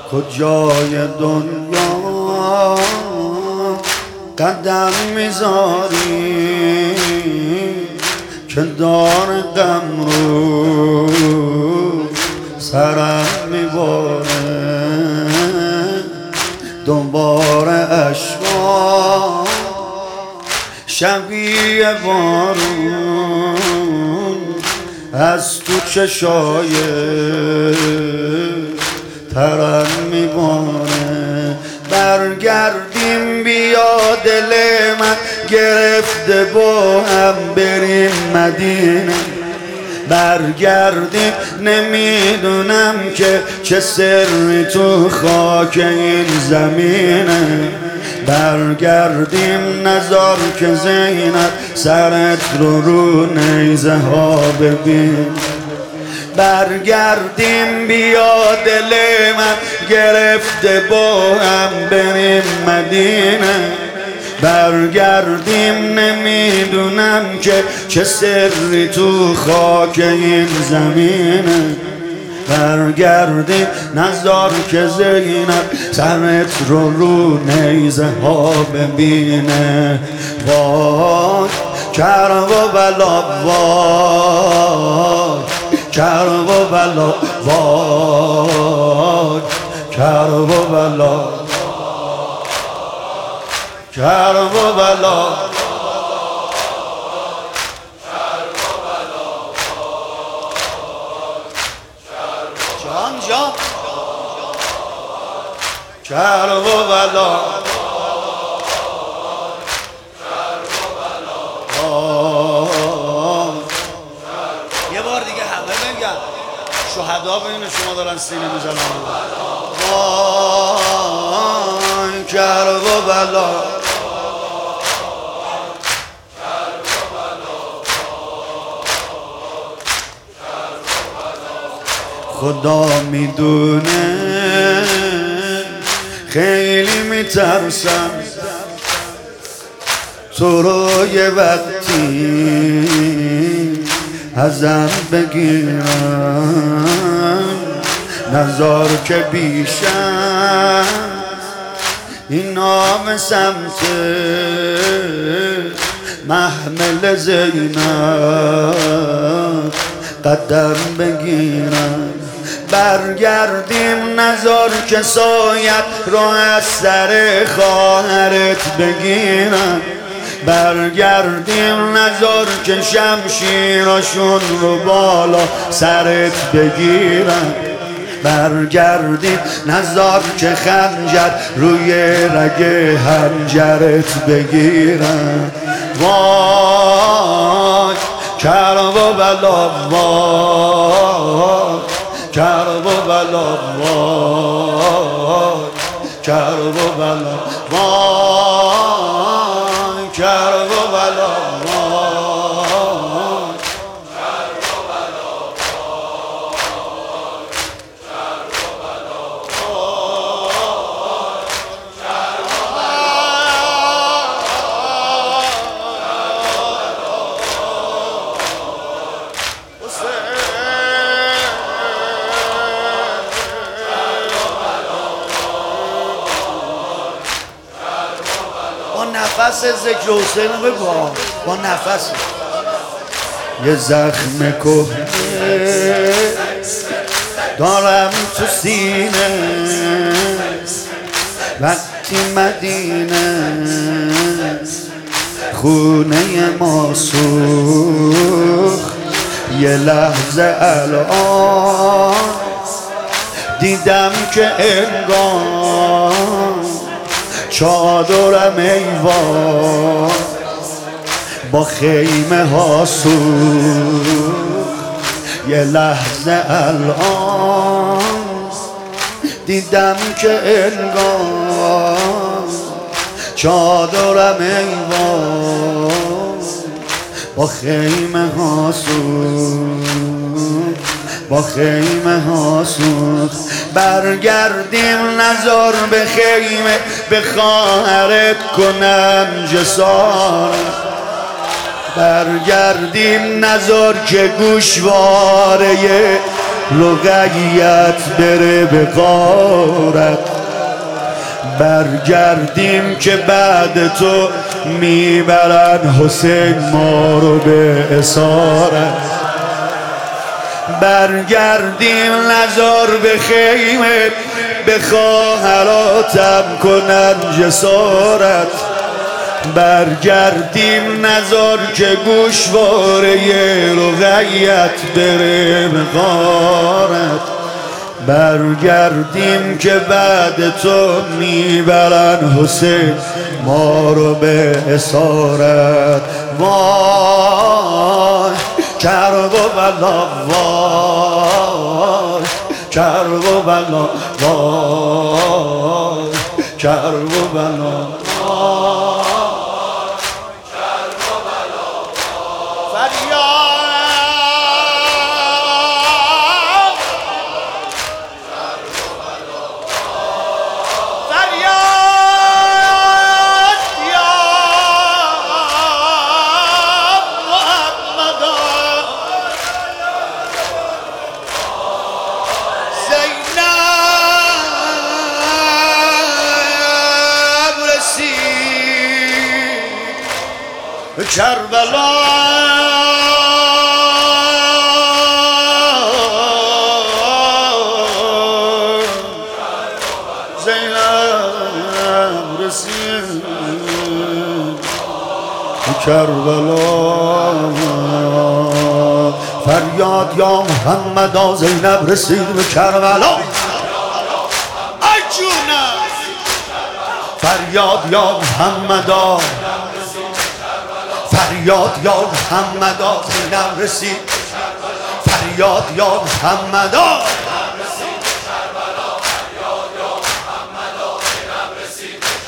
کجای دنیا قدم میذاری که دار غم رو سرم میباره، دوباره اشکا شبیه بارون از تو چشای ترم میباره. برگردیم بیا دل من گرفته با هم بریم مدینه، برگردیم نمیدونم که چه سری تو خاک این زمینه، برگردیم نزار که زینب سرت رو نیزه ها ببین، برگردیم بیا دل من گرفته با هم بریم مدینه، برگردیم نمیدونم که چه سری تو خاک این زمینه، برگردیم نزار که زینب سرت رو نیزه ها ببینه. وای کرب و بلا، وای کرب و بلا، وای کرب و بلا، کرب و بلا، جان جان کرب و بلا، یه بار دیگه همه بگن شهدا بین شما دارن سینه میزنن. وای کرب و بلا، خدا میدونه خیلی میترسم تو رو یه وقتی ازم بگیرم، نزار که بیشم این نام سمت محمل زینب قدم بگیرم، برگردیم نزار که سایت رو از سر خواهرت بگیرم، برگردیم نزار که شمشیراشون رو بالا سرت بگیرم، برگردیم نزار که خنجر روی رگ حنجرت بگیرم. وای کرب و بلا، وای کرب و بلا، وای کرب و بلا، وای کرب و بلا، نفس ذکر حسین رو بگو، با نفس. یه زخم کهنه دارم تو سینه وقتی مدینه خونه ما سوخت، یه لحظه الان دیدم که انگار چادرم ایوان با خیمه ها سوخت، یه لحظه الان دیدم که انگار چادرم ایوان با خیمه ها سوخت، با خیمه ها سوخت. برگردیم نزار به خیمه به خواهرت کنم جسارت، برگردیم نزار که گوشواره رقیت بره به غارت. برگردیم که بعد تو میبرن حسین ما رو به اسارت. برگردیم نزار به خیمه، به خواهراتم کنن جسارت. برگردیم نزار که گوشواره رقیت بره به غارت. برگردیم که بعد تو میبرن حسین ما رو به اسارت. وای کرب و بلا، وای کرب و بلا، وای کرب و بلا، کربلا زینب رسید، کربلا فریاد یا محمد زینب رسید به کربلا. ای جونم فریاد یا محمد، فریاد یا محمد زینب رسید، فریاد یا محمد.